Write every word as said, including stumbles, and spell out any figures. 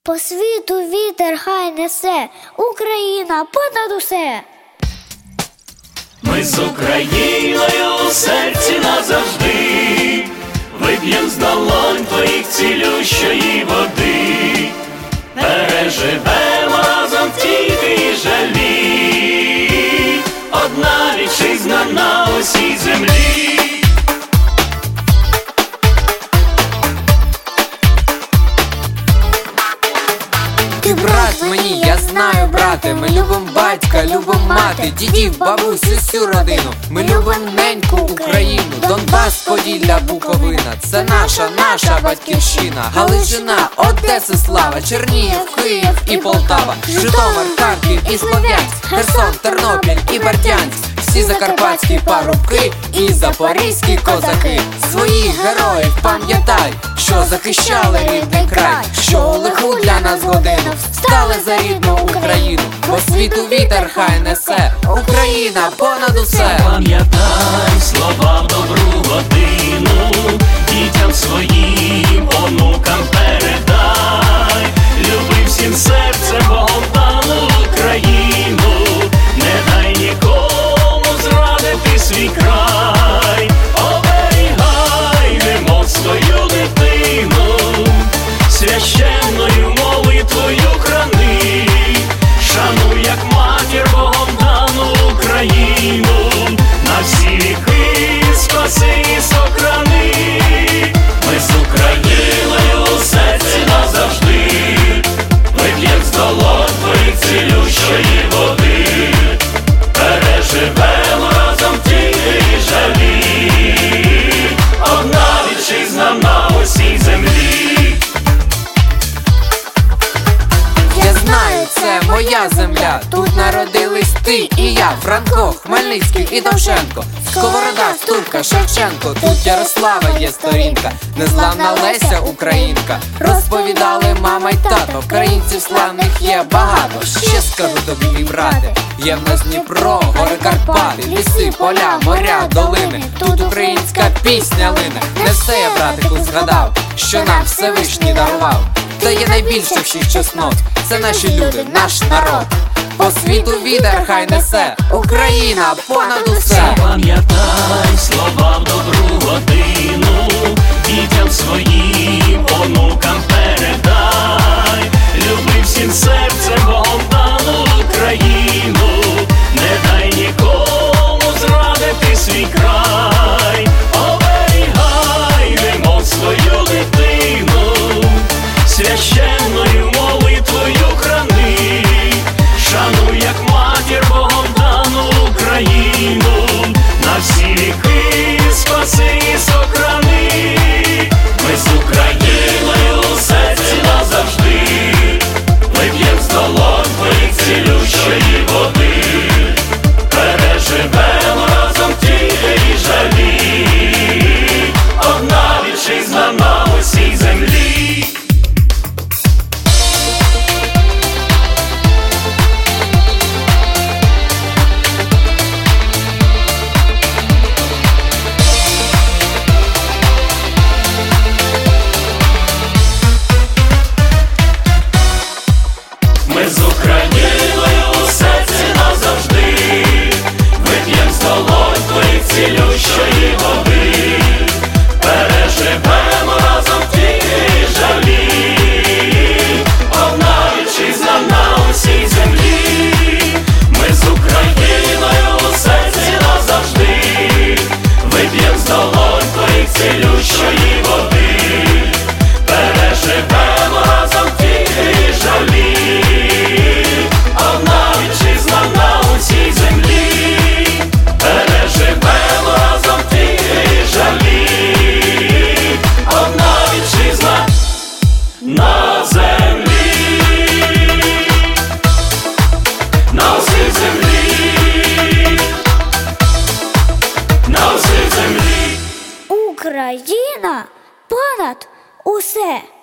По світу вітер хай несе, Україна понад усе. Ми з Україною у серці назавжди, вип'єм з долонь твоїх цілющої води, переживемо разом тільки і жалі, одна вітчизна на усій землі. Ти брат мені, я знаю, брате. Ми любим батька, любим мати, дідів, бабусь, усю родину. Ми любим неньку Україну, Донбас, Поділля, Буковина. Це наша, наша батьківщина. Галичина, Одеса, слава, Чернігів, Київ і Полтава, Житомир, Харків і Слов'янськ, Херсон, Тернопіль і Бердянськ. Всі закарпатські парубки і запорізькі козаки. Своїх героїв пам'ятай, що захищали рідний край, що у лиху для нас годину стали за рідну Україну. По світу вітер хай несе, Україна понад усе. Пам'ятай слова в добру годину, дітям своїм, онукам передай. Люби всім серцем Богом дану Україну, не дай нікому зрадити свій край. Оберігай немов свою дитину, священною молитвою храни. Шануй, як матір, Богом дану Україну, на всі віки спаси і сохрани. Ми з Україною у серці назавжди, вип'єм з долонь твоїх цілющої води, переживемо разом тільки і жалі, одна вітчизна на усій землі. Я знаю, це моя земля, тут народились ти і я, Франко, Хмельницький і Довженко, Сковорода, Ступка, Шевченко. Тут Ярослава є сторінка, незламна Леся Українка. Розповідали мама й тато, українців славних є багато. Ще скажу тобі, мій брате, є в нас Дніпро, гори Карпати, ліси, поля, моря, долини. Тут українська пісня лине. Не все я, братику, згадав, що нам Всевишній дарував. Та є найбільше всіх чеснот, це наші люди, наш народ. По світу вітер хай несе, Україна понад усе. Пам'ятай слова в добру годину, дітям своїм, онукам передай. Люби всім серцем Богом дану Україну, не дай нікому зрадити свій край. Оберігай немов свою дитину, священною молитвою храни. Шануй, як матір, Богом дану Україну, на всі віки спаси і сохрани. Ми з Україною у серці назавжди, вип'єм з долонь твоїх цілющої води, переживемо разом тільки і жалі, одна вітчизна на усій землі. Ми з Україною у серці назавжди, вип'єм з долонь твоїх цілющої води, переживемо разом тільки і жалі, одна вітчизна на усій землі. Ми з Україною у серці назавжди, вип'єм з долонь твоїх цілющої води, переживемо разом тільки і жалі, одна вітчизна на усій землі. Переживемо разом тільки і жалі, одна вітчизна на землі, на усій землі, на усій землі. Україна понад усе.